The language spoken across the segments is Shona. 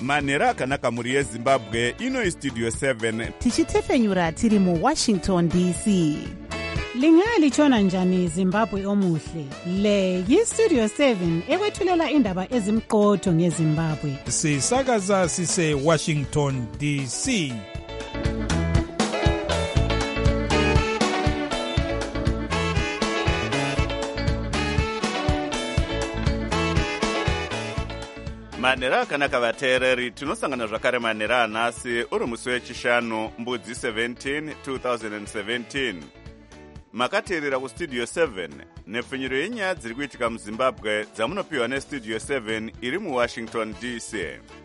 manhero akanaka mhuri yezimbabwe. Ino istudio 7 tichitefenyura tiri muWashington DC. Lingalitshona njani Zimbabwe omuhle? Le yistudio 7 ekwethulela indaba ezimqotho ngeZimbabwe. Sisakaza sise Washington DC. manhero akanaka vateereri, tinosangana zvakare manhero anhasi uri musi wechishanu mbudzi 17 2017. Makateerera kustudio 7 nepfunyiro yenyaya dziri kuitika muzimbabwe dzamunopiwa nestudio 7 iri muWashington DC.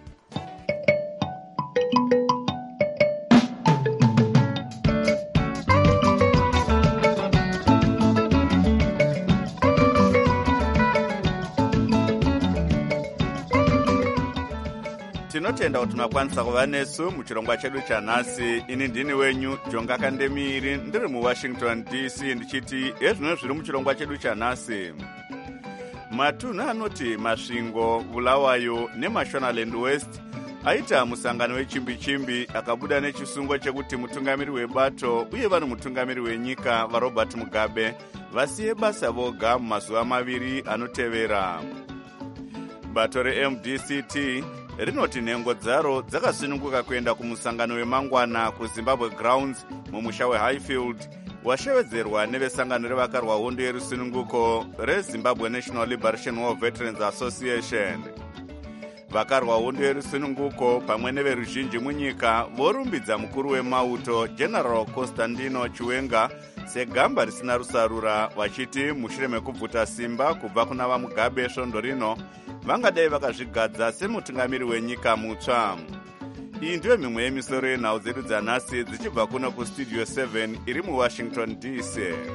Tinotenda kuti makwanisa kuva nesu muchirongwa chedu chanhasi. Ini ndini wenyu Jonga Kandemiri, ndiri muWashington DC, ndichiti ezvino zviri muchirongwa chedu chanhasi. Matunhu anoti Masvingo, Bulawayo neMashonaland West aita musangano wechimbi-chimbi akabuda nechisungo chekuti mutungamiri webato uye vanhu mutungamiri wenyika vaRobert Mugabe vasiye basa voga mumazuva maviri anotevera. Bato reMDCT rinoti nhengo dzaro dzakasununguka kuenda kumusangano wemangwana kuZimbabwe Grounds mumusha weHighfield washevedzerwa nevesangano revakarwa hondo yerusununguko reZimbabwe National Liberation War Veterans Association. Vakarwa hondo yerusununguko pamwe neveruzhinji munyika vorumbidza mukuru wemauto General Constantino Chiwenga segamba risina rusarura, vachiti mushure mekubvuta simba kubva kuna vaMugabe svondo rino vangadai vakazvigadza semutungamiri wenyika mutsva. Iyi ndiyo mimwe yemisoro yenhau dzedu dzanhasi dzichibva kuno kustudio 7 iri muWashington DC.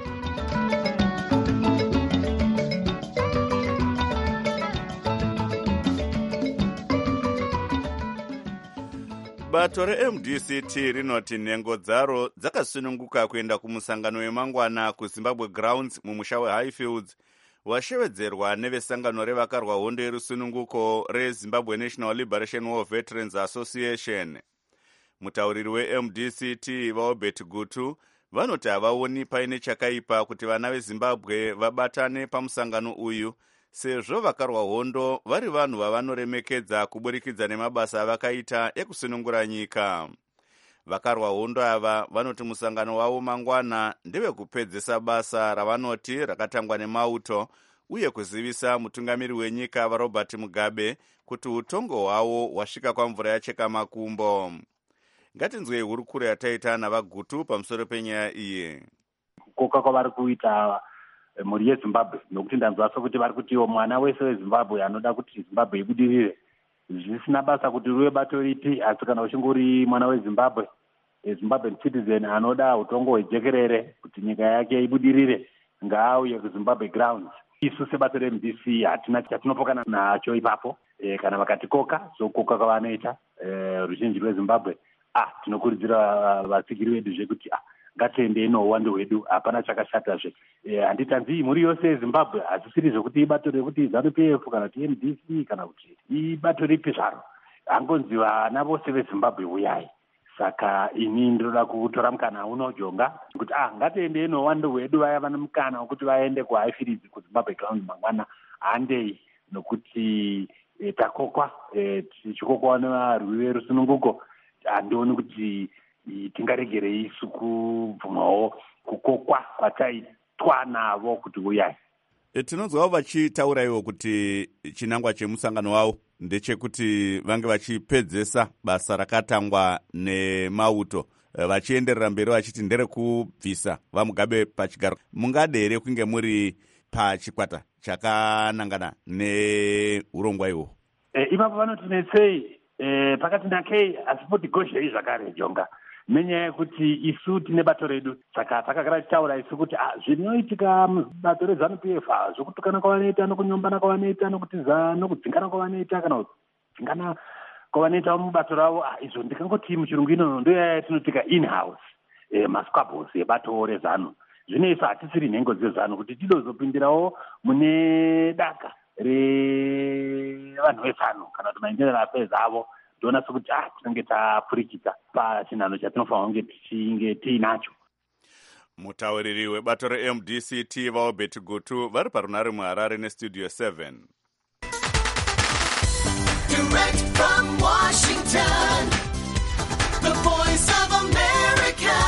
Bato reMDCT rinoti nhengo dzaro dzakasununguka kuenda kumusangano wemangwana kuZimbabwe Grounds mumusha weHighfields washevedzerwa nevesangano revakarwa hondo yerusununguko reZimbabwe National Liberation War Veterans Association. Mutauriri weMDCT vaObert Gutu vanoti havaoni paine chakaipa kuti vana veZimbabwe vabatane pamusangano uyu, sezvo vakarwa hondo vari vanhu vavanoremekedza kuburikidza nemabasa avakaita ekusunungura nyika. Vakarwa hondo ava vanoti musangano wavo mangwana ndevekupedzesa basa ravanoti rakatangwa nemauto uye kuzivisa mutungamiri wenyika vaRobert Mugabe kuti utongo hwavo hwasvika kwamvura yacheka makumbo. Ngatinzwei hurukuro yataita navaGutu pamusoro penyaya iyi. Kukoka kwavari kuita mhuri yeZimbabwe, nokuti ndanzwasa kuti vari kutiwo mwana wese weZimbabwe anoda kuti Zimbabwe ibudirire. Zvisina basa kuti ruve bato ripi, asi kana uchingori mwana weZimbabwe, Zimbabwean citizen anoda utongo hwejekerere kuti nyika yake ibudirire, ngaauye kuZimbabwe Grounds. Isu sebato reMDC hatina chatinopokana nacho ipapo. Kana vakatikoka sokukoka kwavanoita ruzhinji rweZimbabwe, tinokurudzira vasikiri vedu zvekuti ngatiende inouwando hwedu, hapana chakashatazve. Handitanzi mhuri yose yeZimbabwe, hazisiri zvokuti ibato rekuti ZANU-PF kana kuti MDC kana kuti ibato ripi zvaro, hangonzi vana vose veZimbabwe uyai. Saka ini ndinoda kutora mukana uno Jonga kuti ngatiende inouwando hwedu, vaya vane mukana wekuti vaende kuHighfields kuZimbabwe Grounds mangwana handei, nokuti takokwa tichikokwa nevarwi verusununguko. Handioni kuti tingaregerei isu kubvumawo kukokwa kwataitwa navo kuti uyai. Tinonzwawo vachitauraiwo kuti chinangwa chemusangano wavo ndechekuti vange vachipedzesa basa rakatangwa nemauto, vachienderera mberi vachiti nderekubvisa vaMugabe pachigaro. Mungade here kunge muri pachikwata chakanangana neurongwa ihwo? Ipapo vanotinetsei pakati nakei, asi poti gozhei zvakare Jonga, nenyaya yekuti isu tine bato redu. Saka takagara tichitaura isu kuti zvinoitika mubato reZANU-PF, zvokutukana kwavanoita nokunyombana kwavanoita nokudzingana kwavanoita kana kudzingana kwavanoita mubato ravo, izvo ndikangoti muchirungu inono ndo yaya tinotika in-house masquabbles ebato reZANU. Zvino isu hatisiri nhengo dzeZANU kuti tidozopindirawo mune daka revanhu veZANU kana kuti maingeneral affairs avo ndoona sekuti tinenge tapfurikidza pachinhano chatinofanira kunge tichinge tiinacho. Mutauriri webato reMDCT vaObert Gutu vari parunare muHarare neStudio 7. Direct from Washington, the voice of America,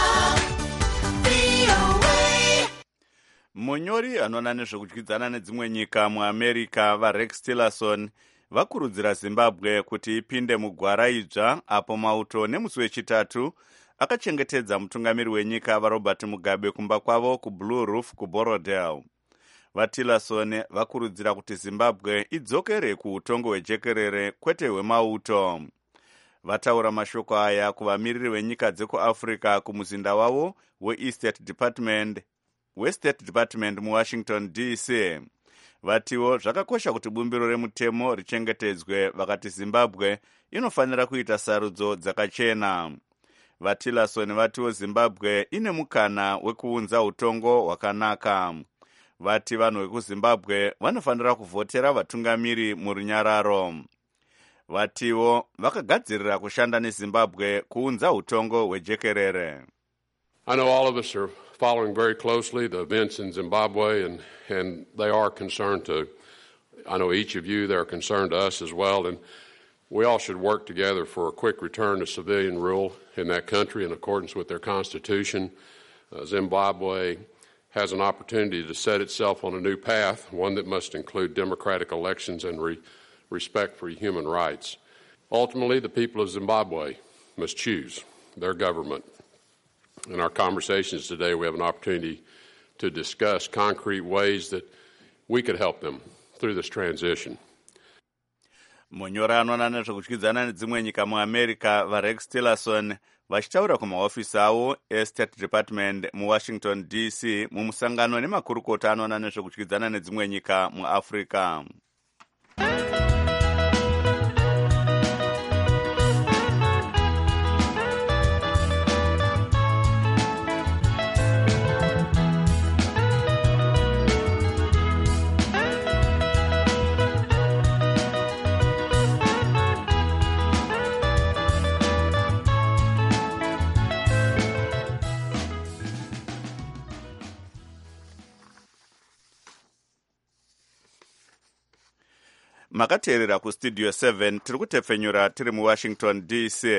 VOA. Munyori anoona nezvekudyidzana nedzimwe nyika muAmerica vaRex Tillerson vakurudzira Zimbabwe kuti ipinde mugwara idzva apo mauto nemusi wechitatu akachengetedza mutungamiri wenyika vaRobert Mugabe kumba kwavo kuBlue Roof kuBorodale. VaTillerson vakurudzira kuti Zimbabwe idzokere kuutongo hwejekerere kwete hwemauto. Vataura mashoko aya kuvamiriri venyika dzekuAfrica kumuzinda wavo weState Department muWashington DC. Vatiwo zvakakosha kuti bumbiro remutemo richengetedzwe, vakati Zimbabwe inofanira kuita sarudzo dzakachena. VaTillerson vatiwo Zimbabwe ine mukana wekuunza utongo hwakanaka. Vati vanhu vekuZimbabwe vanofanira kuvhotera vatungamiri murunyararo. Vatiwo vakagadzirira kushanda neZimbabwe kuunza utongo hwejekerere. I know all of us are following very closely the events in Zimbabwe, and they are concerned to, I know each of you, they're concerned to us as well, and we all should work together for a quick return to civilian rule in that country in accordance with their constitution. Zimbabwe has an opportunity to set itself on a new path, one that must include democratic elections and respect for human rights. Ultimately, the people of Zimbabwe must choose their government. In our conversations today, we have an opportunity to discuss concrete ways that we could help them through this transition. Munyori anoona nezvekudyidzana nedzimwe nyika muAmerica vaRex Tillerson vachitaura kumahofisi avo eState Department muWashington DC mumusangano nemakurukota anoona nezvekudyidzana nedzimwe nyika muAfrica. Makateerera kuStudio 7 tiri kutepfenyura tiri muWashington DC.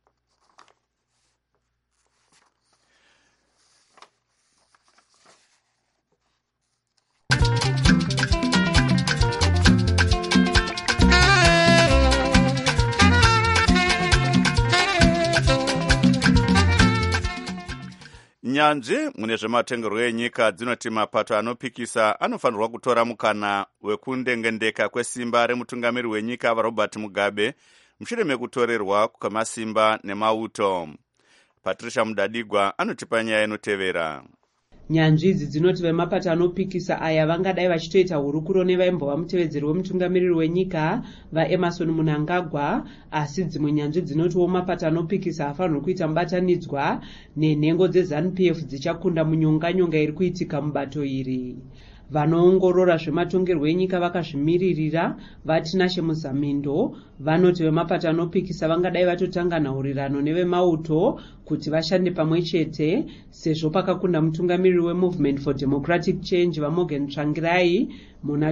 Nyanzvi mune zvematengerwo enyika dzinoti mapato anopikisa anofanirwa kutora mukana wekundengendeka kwesimba remutungamiri wenyika vaRobert Mugabe mushure mekutorerwa kwemasimba nemauto. Patricia Mudadigwa anotipa nyaya inotevera. Nyanzvi idzi dzinoti vemapato anopikisa aya vangadai vachitoita hurukuro nevaimbova mutevedzeri wemutungamiriri wenyika vaEmerson Mnangagwa, asi dzimwe nyanzvi dzinotiwo mapato anopikisa afanirwa kuita mubatanidzwa nenhengo dzeZANU-PF dzichakunda munyonganyonga iri kuitika mubato iri. Vanoongorora zvematongerwo enyika vakazvimiririra vaTinashe Muzamindo vanoti vemapato anopikisa vangadai vatotanga nhaurirano nevemauto kuti vashande pamwe chete sezvo pakakunda mutungamiriri weMovement for Democratic Change vaMorgan Tsvangirai muna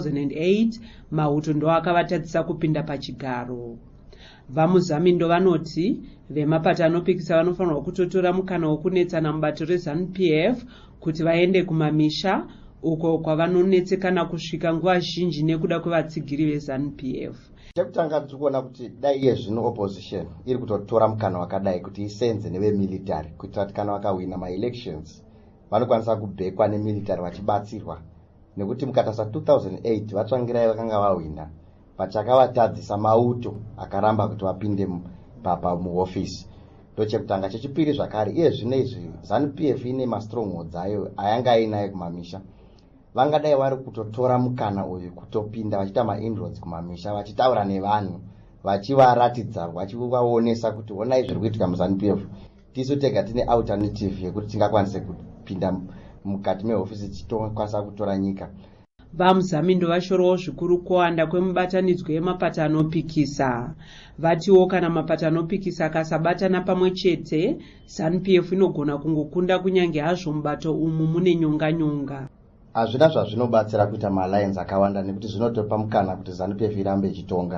2008 mauto ndo akavatadzisa kupinda pachigaro. VaMuzamindo vanoti vemapato anopikisa vanofanirwa kutotora mukana wokunetsana mubato reZANU-PF kuti vaende kumamisha uko kwavanonetsekana kusvika nguva zhinji nekuda kwevatsigiri veZANU-PF. Chekutanga tikuona kuti dai iye zvino opposition iri kutotora mukana wakadai kuti isenze nevemilitary kuitira kuti kana vakawina maelections vanokwanisa kubhekwa nemilitary vachibatsirwa, nekuti mukatasa 2008 vaTsvangirai vakanga vawina vachakavatadzisa mauto akaramba kuti vapinde muhofisi. Ndochekutanga. Chechipiri zvakare iye zvino izvi ZANU-PF ine mastrongholds ayo ayanga ainayo kumamisha, vangadai vari kutotora mukana uyu kutopinda vachiita mainroads kumamisha vachitaura nevanhu vachivaratidza vachivaonesa kuti honai zviri kuitika muZANU-PF, tisu tega tine alternative yekuti tingakwanise kupinda mukati mehofisi tichitokwanisa kutora nyika. vamuzami ndovashorowo zvikuru kuwanda kwemubatanidzwo yemapata anopikisa. Vatiwo kana mapata anopikisa akasabatana pamwe chete, ZANU-PF inogona kungokunda kunyange hazvo mubato umu mune nyonga-nyonga. Hazvina zvazvinobatsira kuita maalliance akawanda nekuti zvinotopa mukana kuti ZANU-PF irambe ichitonga.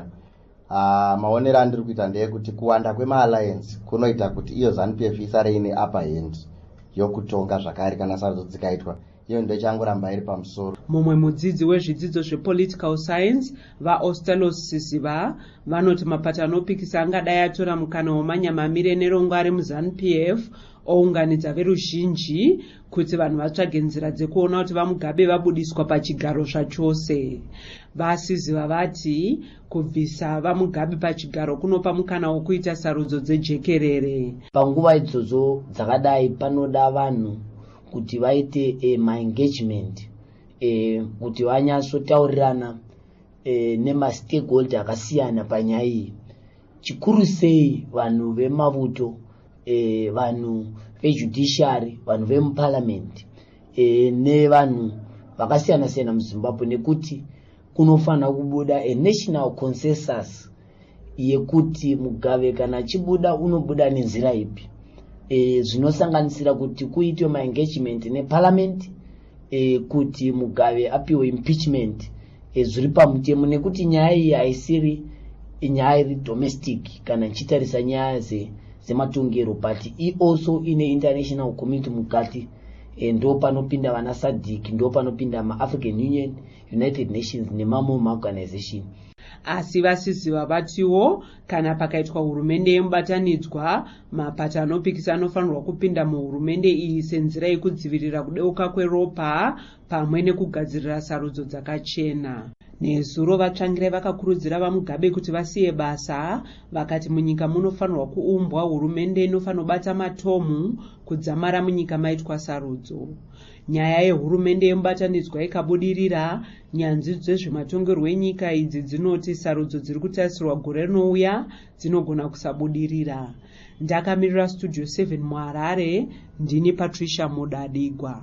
Maonero andiri kuita ndeyekuti kuwanda kwemaalliance kunoita kuti iyo ZANU-PF isare ine upper hand yokutonga zvakare kana sarudzo dzikaitwa. Iyo ndochangoramba iri pamusoro. Mumwe mudzidzi wezvidzidzo zvepolitical science vaOstelos Sisiva vanoti mapata anopikisa angadai atora mukana wamanyamamire nerongo ari muZANU-PF ounganidza veruzhinji kuti vanhu vatsvage nzira dzekuona kuti vamugabe vabudiswa pachigaro zvachose. VaSisiva vati kubvisa vamugabe pachigaro kunopa mukana wokuita sarudzo dzejekerere. Panguva idzodzo dzakadai panoda vanhu kuti vaite maengagement kuti vanyatsotaurirana nemastakeholder akasiyana panyaya iyi. Chikuru sei vanhu vemavuto, vanhu vejudiciary, vanhu vemuparliament nevanhu vakasiyana-siyana muZimbabwe, nekuti kunofanira kubuda a national consensus yekuti Mugabe kana achibuda unobuda nenzira ipi. Zvinosanganisira kuti kuitwe maengagement neparliament kuti Mugabe apiwe impeachment zviri pamutemo, nekuti nyaya iyi haisiri nyaya iri domestic kana ichitarisa nyaya zematongero, but also ine international community mukati. Ndo panopinda vana SADC, ndo panopinda maAfrican Union, United Nations nemamwe maorganization. Asi VaSisiva vatiwo kana pakaitwa hurumende yemubatanidzwa, mapata anopikisa anofanirwa kupinda muhurumende iyi senzira yekudzivirira kudeuka kweropa pamwe nekugadzirira sarudzo dzakachena. Nezuro vatsvangirai vakakurudzira vamugabe kuti vasiye basa, vakati munyika munofanirwa kuumbwa hurumende inofanirwa bata matomu kudzamara munyika maitwa sarudzo. Nyaya yehurumende yemubatanidzwa ikabudirira, nyanzvi dzezvematongerwo enyika idzi dzinoti sarudzo dziri kutarisirwa gore rinouya dzinogona kusabudirira. Ndakamirira Studio 7 muHarare, ndini Patricia Mudadigwa.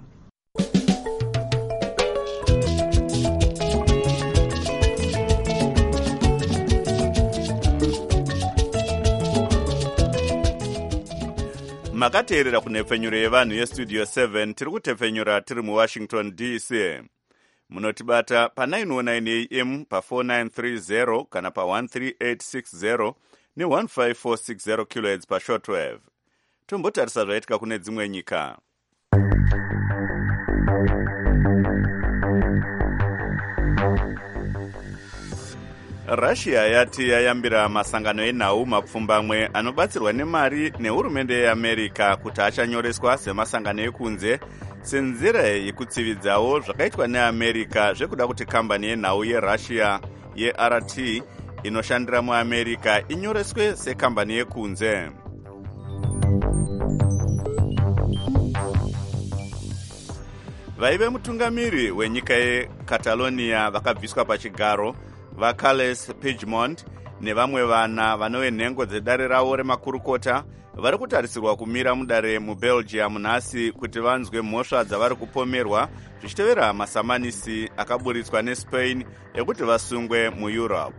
makateerera kunhepfenyuro yevanhu yestudio 7 tiri kutepfenyura tiri muWashington DC. Munotibata pa919 AM pa4930 kana pa13860 ne15460 kHz pashortwave. Tombotarisa zvaitika kune dzimwe nyika. Russia yati yayambira masangano enhau mapfumbamwe anobatsirwa nemari nehurumende yeAmerica kuti achanyoreswa semasangano ekunze senzira yekutsividzawo zvakaitwa neAmerica zvekuda kuti kambani yenhau yeRussia yeRT inoshandira muAmerica inyoreswe sekambani yekunze. Vaive mutungamiri wenyika yeCatalonia vakabviswa pachigaro vaCarles Puigdemont nevamwe vana vanove nhengo dzedare ravo remakurukota vari kutarisirwa kumira mudare muBelgium nhasi kuti vanzwe mhosva dzavari kupomerwa zvichitevera masamanisi akaburitswa neSpain ekuti vasungwe muEurope.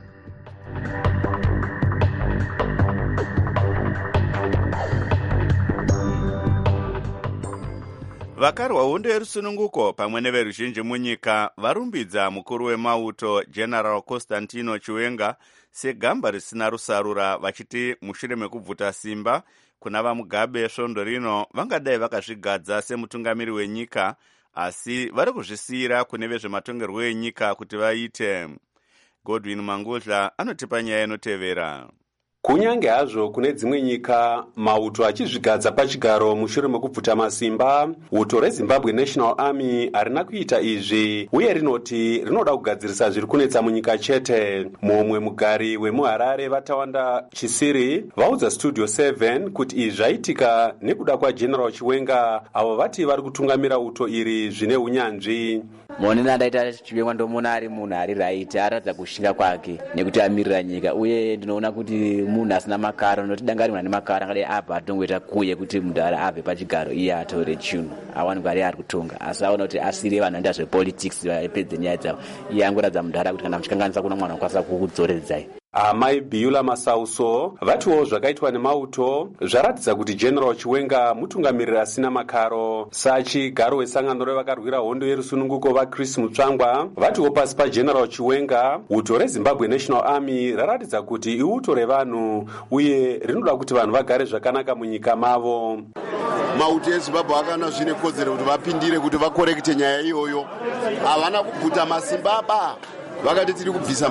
Vakarwa hondo yerusununguko pamwe neveruzhinji munyika varumbidza mukuru wemauto General Constantino Chiwenga segamba risina rusarura, vachiti mushure mekubvuta simba kuna vamugabe svondo rino vangadai vakazvigadza semutungamiri wenyika, asi vari kuzvisiyira kune vezvematongerwo enyika kuti vaite. Godwin Mangudla anotipa nyaya inotevera. Kunyange hazvo kune dzimwe nyika mauto achizvigadza pachigaro mushure mekubvuta masimba, uto reZimbabwe National Army harina kuita izvi uye rinoti rinoda kugadzirisa zviri kunetsa munyika chete. Mumwe mugari wemuHarare Vatawanda Chisiri vaudza Studio 7 kuti izvi zvaitika nekuda kwaGeneral Chiwenga, avo vati vari kutungamira uto iri zvine unyanzvi. Monena ndaita Chiwenga ndomona ari munhu ari right, aratidza kushinga kwake nekuti amirira nyika, uye ndinoona kuti munhu asina makaro, noti danga ari munhu ane makaro angadai abva atongoita kuye kuti munhu abve pachigaro iye ataure chinhu awanikwa ari kutonga, asi aona kuti asiri vanhu anoita zvepolitics vaipedze nyaya dzavo, iye angoratidza munhu kuti kana muchikanganisa kuna mwana wakwanisa kukudzoredzai. Amai Biula Masauso vatiwo zvakaitwa nemauto zvaratidza kuti General Chiwenga mutungamiriri asina makaro. Sachigaro wesangano revakarwira hondo yerusununguko vaChris Mutsvangwa vatiwo pasi paGeneral Chiwenga uto reZimbabwe National Army raratidza kuti iuto revanhu uye rinoda kuti vanhu vagare zvakanaka munyika mavo. Mauto eZimbabwe akana zvine kodzero kuti vapindire kuti vakorekite nyaya iyoyo. Havana kubvuta masimba vakati tiri kubvisa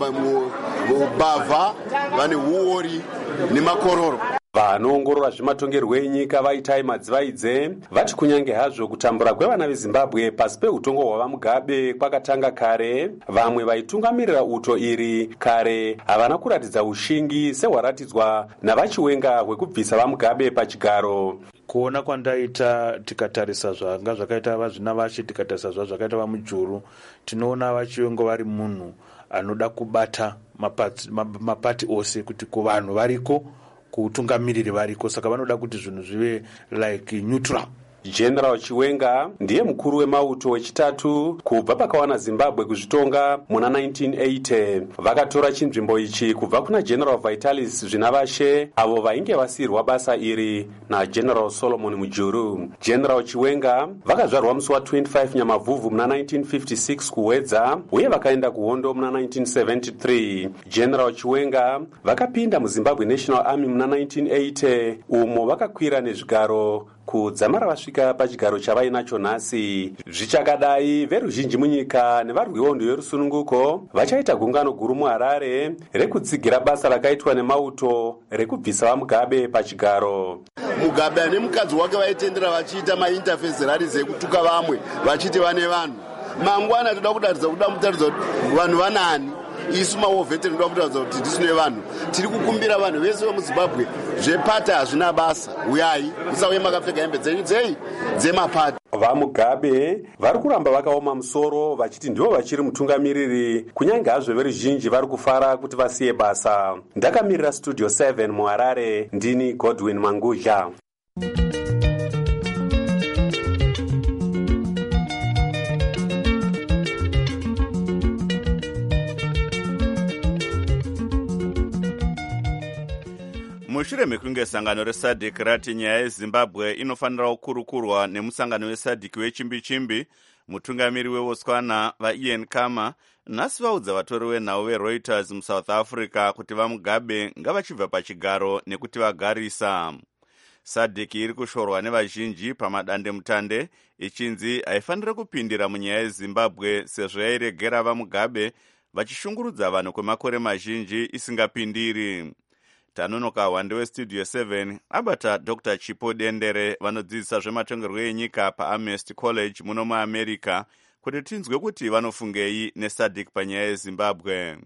mubavha vane huori nemakororo. Vanoongorora zvematongerwo enyika vaitai madzivaidze vati kunyange hazvo kutambura kwevana veZimbabwe pasi peutongo hwavaMugabe kwakatanga kare, vamwe vaitungamirira uto iri kare havana kuratidza ushingi sehwaratidzwa navaChiwenga hwekubvisa vaMugabe pachigaro. Kuona kwandaita tikatarisa zvanga zvakaita vazvina vache, tikatarisa zvakaita vaMujuru, tinoona vaChiwenga vari munhu anoda kubata mapati ose kuti kuvanhu variko, kutungamiriri variko, saka vanoda kuti zvinhu zvive like neutral. General Chiwenga ndiye mukuru wemauto wechitatu kubva pakawana Zimbabwe kuzvitonga muna 1980. Vakatora chinzvimbo ichi kubva kuna General Vitalis Zvinavashe avo vainge vasirwa basa iri naGeneral Solomon Mujuru. General Chiwenga vakazvarwa musi wa25 Nyamavhuvhu muna 1956 kuwedza uye vakaenda kuhondo muna 1973. General Chiwenga vakapinda muZimbabwe National Army muna 1980 umo vakakwira nezvigaro kudzamara vasvika pachigaro chavainacho nhasi. Zvichakadai veruzhinji munyika nevarwi hondo yerusununguko vachaita gungano guru muHarare rekutsigira basa rakaitwa nemauto rekubvisa vaMugabe pachigaro. Mugabe ane mukadzi wake vaitendera vachiita mainterface rarize kutuka vamwe vachiti vane vanhu. Mangwana toda kutaridza kuti vanhu vanani. Isu maovhete ndoda kutaridza kuti tisine vanhu. Tiri kukumbira vanhu vese vemuZimbabwe zvepati hazvina basa. Uyai musauye makapfeka hembe dzenyu dzemapati. VaMugabe vari kuramba vakaoma musoro vachiti ndivo vachiri mutungamiriri kunyange hazvo veruzhinji vari kufara kuti vasiye basa. Ndakamirira Studio 7 muHarare, ndini Godwin Mangudya. Mushure mekunge sangano reSADC rati nyaya yeZimbabwe inofanira kukurukurwa nemusangano weSADC wechimbi-chimbi, mutungamiri weBotswana vaIan Khama nhasi vaudza vatori venhau veReuters muSouth Africa kuti vaMugabe ngavachibva pachigaro nekuti vagarisa. SADC iri kushorwa nevazhinji pamadandemutande ichinzi haifaniri kupindira munyaya yeZimbabwe sezvo yairegera vaMugabe vachishungurudza vanhu kwemakore mazhinji isingapindiri. Tanonoka wande weStudio 7 abata Dr. Chipo Dendere vanodzidzisa zvematongerwo enyika paAmherst College muno muAmerica kuti tinzwe kuti vanofungei neSADC panyaya yeZimbabwe.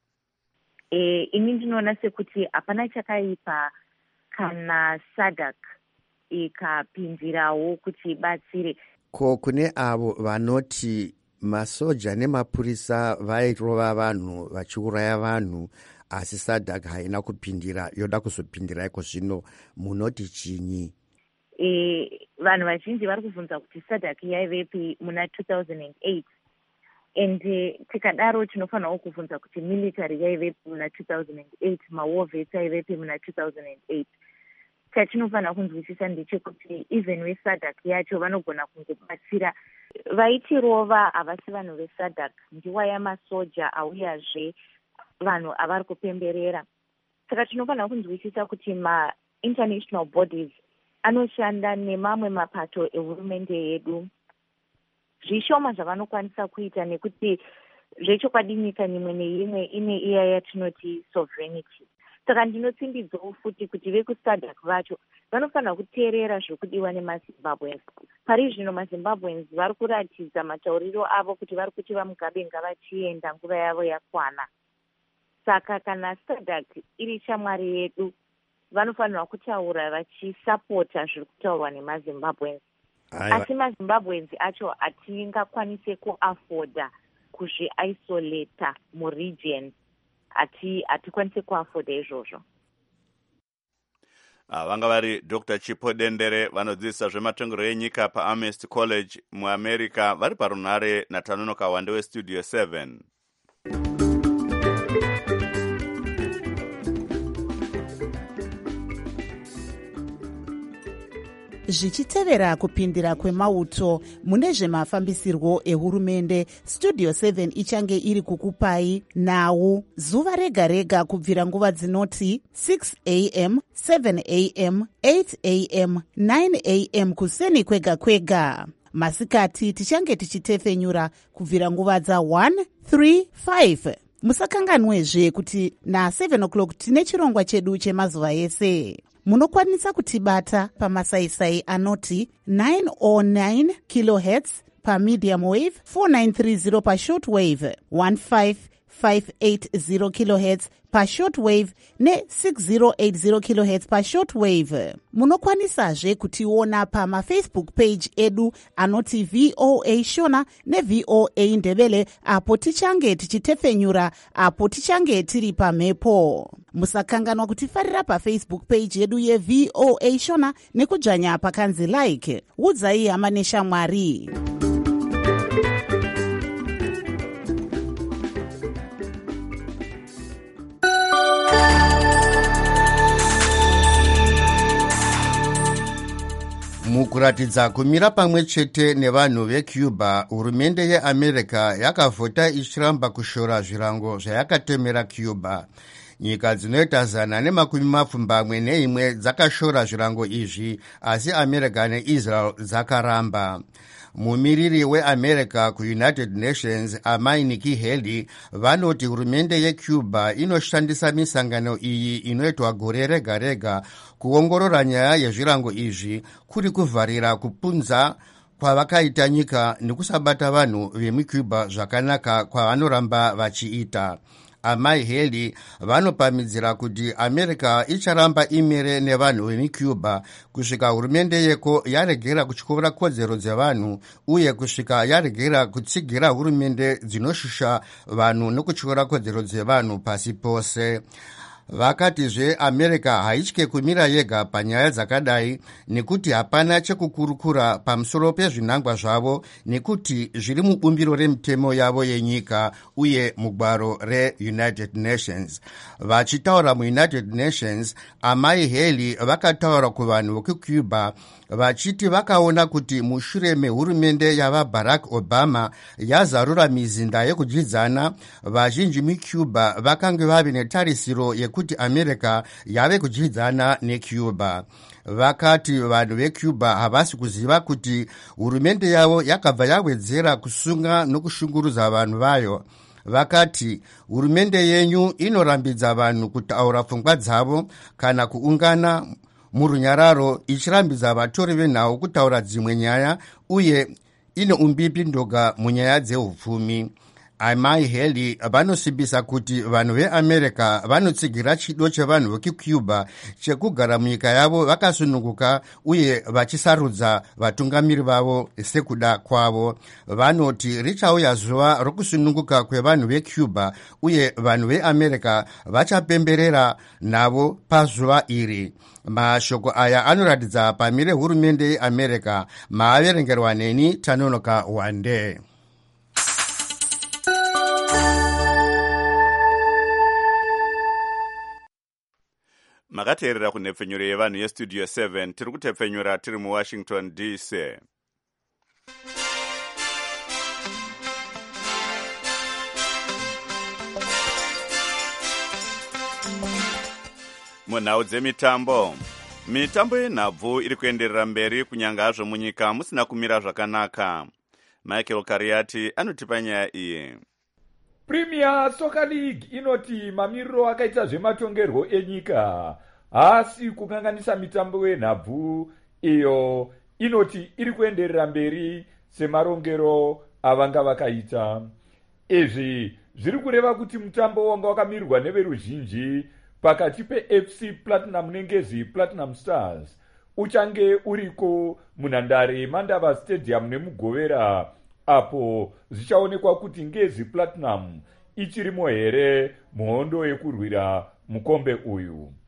Ini ndinoona sekuti hapana chakaipa kana SADC ikapindirawo kuti ibatsire. Ko kune avo vanoti masoja nemapurisa vairova vanhu vachiuraya vanhu asi SADC haina kupindira, yoda kuzopindira iko zvino, munoti chinyi? Vanhu vazhinji vari kubvunza kuti SADC yaivepi muna 2008 and tikadaro tinofanirawo kubvunza kuti military yaivepi muna 2008, mawar vets aivepi muna 2008. Chatinofanira kunzwisisa ndechekuti even veSADC yacho vanogona kungobatsira. Vaitirova havasi vanhu veSADC, nguva yamasoja auyazve vanhu avari kupemberera. Saka tinofanira kunzwisisa kuti ma-international bodies anoshanda nemamwe mapato ehurumende yedu. Zvishoma zvavanokwanisa kuita nekuti zvechokwadi nyika imwe neimwe ine iya yatinoti sovereignty. Saka ndinotsimbidzwawo futi kuti vekuSADC vacho vanofanira kuteerera zvokudiwa nemaZimbabweans. Pari zvino maZimbabweans vari kuratidza matauriro avo kuti vari kuti vaMugabe ngavachienda nguva yavo yakwana. Saka kana SADC iri shamwari yedu vanofanirwa kutaura vachisapota zviri kutaurwa nemaZimbabweans. Asi maZimbabweans acho hatingakwanise kuafoda kuzviisolata muregion, hatikwanise kuafoda izvozvo. vanga vari Dr. Chipo Dendere vanodzidzisa zvematongero enyika paAmherst College muAmerica, vari parunhare naTanonoka Wande weStudio 7. Zvichitevera kupindira kwemauto mune zvemafambisirwo ehurumende, Studio 7 ichange iri kukupai nhau zuva rega rega kubvira nguva dzinoti 6 am, 7 am, 8 am, 9 am kuseni kwega kwega. Masikati tichange tichitefenyura kubvira nguva dza1, 3, 5. Musakanganwezve kuti na7 o'clock tine chirongwa chedu chemazuva ese. Munokwanisa kutibata pamasaisai anoti 909 kHz pamedium wave, 4930 pashortwave, 15580 kHz pashortwave ne6080 kHz pashortwave. Munokwanisazve kutiona pamafacebook page edu anoti VOA Shona neVOA Ndebele, apo tichange tichitefenyura, apo tichange tiri pamhepo. Musakanganwa kutifarira pafacebook page yedu yeVOA Shona nekudzvanya pakanzi like. Udzai hama neshamwari. Mukuratidza kumira pamwe chete nevanhu veCuba, hurumende yeAmerica yakavhota ichiramba kushora zvirango zvayakatemera Cuba. Nyika dzinoita 121 dzakashora zvirango izvi, asi America neIsrael dzakaramba. Mumiriri weAmerica kuUnited Nations, Amai Nikki Haley, vanoti hurumende yeCuba inoshandisa misangano iyi inoitwa gore rega rega kuongorora nyaya yezvirango izvi kuri kuvharira kupunza kwavakaita nyika nekusabata vanhu vemuCuba zvakanaka kwavanoramba vachiita. Amai Haley vanopamidzira kuti America icharamba imire nevanhu vemuCuba kusvika hurumende yeko yaregera kutyora kodzero dzevanhu uye kusvika yaregera kutsigira hurumende dzinoshusha vanhu nokutyora kodzero dzevanhu pasi pose. Vakatizve America haitye kumira yega panyaya dzakadai nekuti hapana chekukurukura pamusoro pezvinangwa zvavo nekuti zviri mubumbiro remutemo yavo yenyika uye mugwaro reUnited Nations. Vachitaura muUnited Nations, Amai Haley vakataura kuvanhu vekuCuba vachiti vakaona kuti mushure mehurumende yavaBarack Obama yazarura mizinda yekudyidzana, vazhinji muCuba vakange vave netarisiro yekuti America yave kudyidzana neCuba. Vakati vanhu veCuba havasi kuziva kuti hurumende yavo yakabva yawedzera kusunga nokushungurudza vanhu vayo. Vakati hurumende yenyu inorambidza vanhu kutaura pfungwa dzavo kana kuungana murunyararo, ichirambidza vatori venhau kutaura dzimwe nyaya uye ine umbipi ndoga munyaya dzehupfumi. Amai Haley vanosimbisa kuti vanhu veAmerica vanotsigira chido chevanhu vekuCuba chekugara munyika yavo vakasununguka uye vachisarudza vatungamiri vavo sekuda kwavo. Vanoti richauya zuva rokusununguka kwevanhu veCuba uye vanhu veAmerica vachapemberera navo pazuva iri. Mashoko aya anoratidza pamire hurumende yeAmerica. Maaverengerwa neni Tanonoka Wande. Makateerera kunhepfenyuro yevanhu yeStudio 7. Tiri kutepfenyura tiri muWashington DC. Munhau dzemitambo, mitambo yenhabvu iri kuenderera mberi kunyange hazvo munyika musina kumira zvakanaka. Michael Kariati anotipa nyaya iyi. Premier Soccer League inoti mamiriro akaita zvematongerwo enyika haasi kukanganisa mitambo wenhabvu iyo inoti iri kuenderera mberi semarongero avanga vakaita. Izvi zviri kureva kuti mutambo wanga wakamirirwa neveruzhinji pakati peFC Platinum nengezi Platinum Stars uchange uriko munhandare yeMandava Stadium nemugovera, apo zvichaonekwa kuti ngezi Platinum ichirimo here muhondo yekurwira mukombe uyu.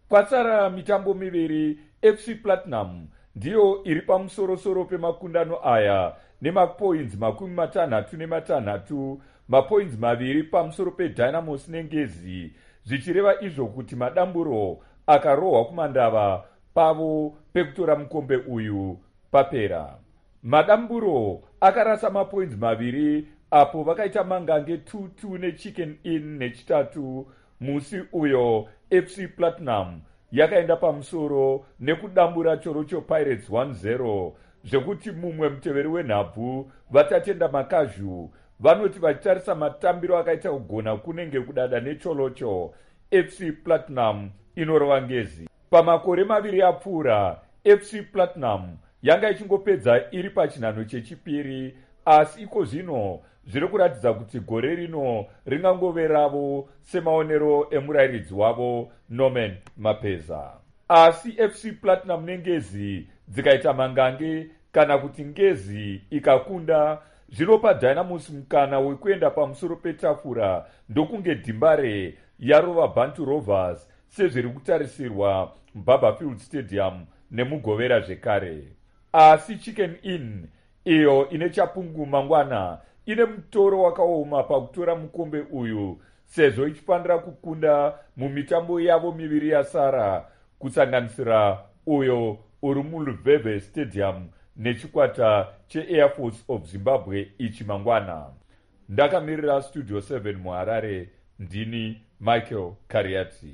Kwatsara mitambo miviri, FC Platinum ndiyo iri pamusoro-soro pemakundano aya nemapoints 66, mapoints 2 pamusoro peDynamos neNgezi, zvichireva izvo kuti madamburo akarohwa kumandava pavo pekutora mukombe uyu papera. Madamburo akarasa mapoints 2 apo vakaita mangange 2-2 neChicken Inn nechitatu. Musi uyo FC Platinum yakaenda pamusoro nekudambura Chorocho Pirates 1-0, zvekuti mumwe muteveri wenhabvu vatatenda makazhu vanoti vachitarisa matambiro akaita kugona kunenge kudada necholocho, FC Platinum inorova Ngezi. Pamakore maviri apfuura, FC Platinum yanga ichingopedza iri pachinhano chechipiri, asi iko zvino zviri kuratidza kuti gore rino ringangove ravo semaonero emurairidzi wavo Norman Mapeza. Asi FC Platinum neNgezi dzikaita mangange kana kuti Ngezi ikakunda, zvinopa Dynamos mukana wekuenda pamusoro petafura ndokunge Dhimbare yarova Bantu Rovers sezviri kutarisirwa muBarberfield Stadium nemugovera zvekare. Asi Chicken Inn iyo ine chapungu mangwana ine mutoro wakaoma pakutora mukombe uyu sezvo ichifanira kukunda mumitambo yavo miviri yasara, kusanganisira uyo uri muLuveve Stadium nechikwata cheAir Force of Zimbabwe ichi mangwana. Ndakamirira Studio 7 muHarare, ndini Michael Kariati.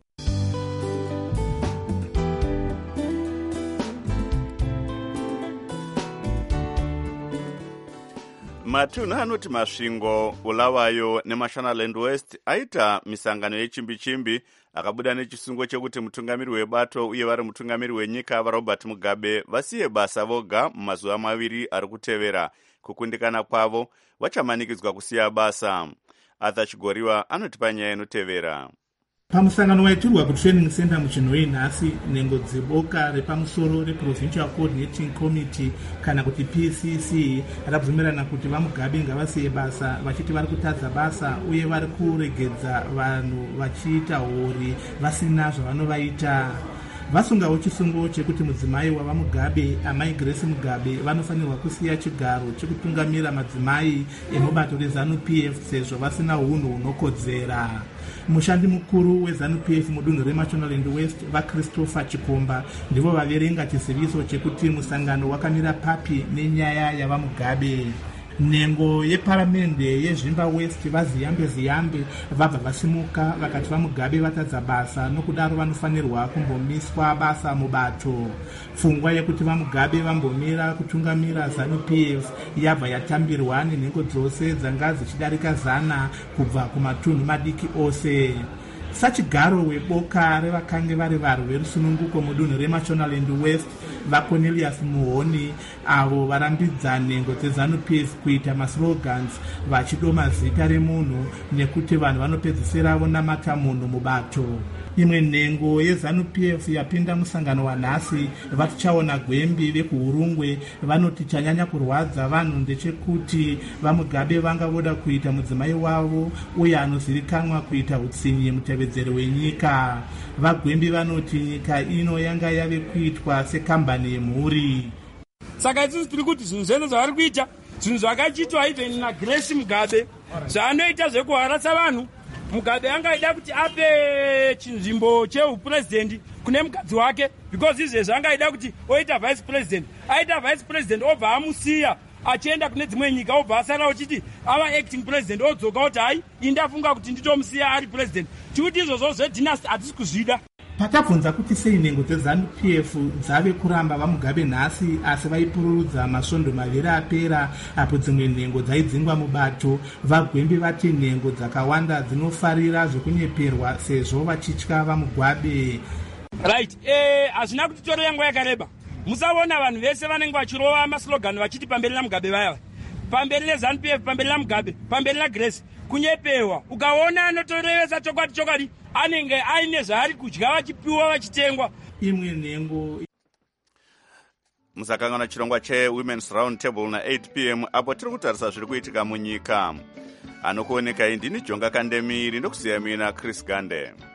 Matunhu anoti Masvingo, Bulawayo neMashonaland West aita misangano yechimbi-chimbi akabuda nechisungo chekuti mutungamiri webato uye vari mutungamiri wenyika vaRobert Mugabe vasiye basa voga mumazuva maviri ari kutevera kukundikana kwavo vachamanikidzwa kusiya basa. Arthur Chigoriwa anotipa nyaya inotevera. Pamusangano waitirwa kutraining center muchinhoi nhasi, nhengo dzeboka repamusoro reProvincial Coordinating Committee kana kuti PCC rabvumirana kuti vaMugabe ngavasiye basa, vachiti vari kutadza basa uye vari kuregedza vanhu vachiita hori vasina zvavanovaita. Vasungawo chisungo chekuti mudzimai wavaMugabe, amai Grace Mugabe, vanofanirwa kusiya chigaro chekutungamira madzimai emubato reZANU-PF sezvo vasina unhu hunokodzera. Mushandi mukuru weZANU-PF mudunhu reMashonaland West, vaChristopher Chikomba, ndivo vaverenga chiziviso chekuti musangano wakamira papi nenyaya yavaMugabe. Nhengo yeparamende yeZvimba West vaZiyambe vabva vasimuka vakati vaMugabe vatadza basa, nokudaro vanofanirwa kumbomiswa basa mubato. Pfungwa yekuti vaMugabe vambomira kutungamira ZANU-PF yabva yatambirwa nenhengo dzose dzanga dzichidarika 100 kubva kumatunhu madiki ose. Sachigaro weboka revakange vari varwi verusununguko mudunhu reMashonaland West, vaCornelius Muhoni, avo varambidza nhengo dzeZANU-PF kuita maslogans vachidoma zita remunhu nekuti vanhu vanopedzisira vonamata munhu mubato. Imwe nhengo yeZANU-PF yapinda musangano wanhasi, vatichaona gwembi vekuhurungwe, vanoti chanyanya kurwadza vanhu ndechekuti vaMugabe vanga voda kuita mudzimai wavo uye anozivikanwa kuita utsinye mutevedzeri wenyika. Vagwembi vanoti nyika ino yanga yave kuitwa sekambani yemhuri. Saka isusu tiri kuti zvinhu zvene zvavari kuita, zvinhu zvakachitwa even naGrace Mugabe, zvaanoita zvekuharasa vanhu. Mugabe angaida kuti ape chinzvimbo cheupurezidendi kune mukadzi wake, because izvezvo angaida kuti oita vice president, aita vice president obva amusiya achienda kune dzimwe nyika, obva asara uchiti ava acting president, odzoka kuti hai indafunga kuti nditomusiya ari president. Tikuti izvozvo zvedynasty hatisi kuzvida. Patabvunza kuti sei nhengo dzeZANU-PF dzave kuramba vaMugabe nhasi asi vaipururudza masvondo maviri apera apo dzimwe nhengo dzaidzingwa mubato, vagwembi vati nhengo dzakawanda dzinofarira zvekunyeperwa sezvo vachitya vaMugabe. Right, hazvina kutitorera nguva yakareba. Musaona vanhu vese vanenge vachirova maslogani vachiti pamberi naMugabe vaya, pamberi neZANU-PF, pamberi naMugabe, pamberi naGrace, kunyepewa. Ukaona anotorevesa chokwadi anenge aine zvaari kudya vachipiwa vachitengwa. Imwe nhengo musakangana chirongwa cheWomen's Round Table na8 p.m. apo tiri kutarisa zviri kuitika munyika. Anokuoneka ndini Jonga Kandemiri ndokusiya mina Chris Gande.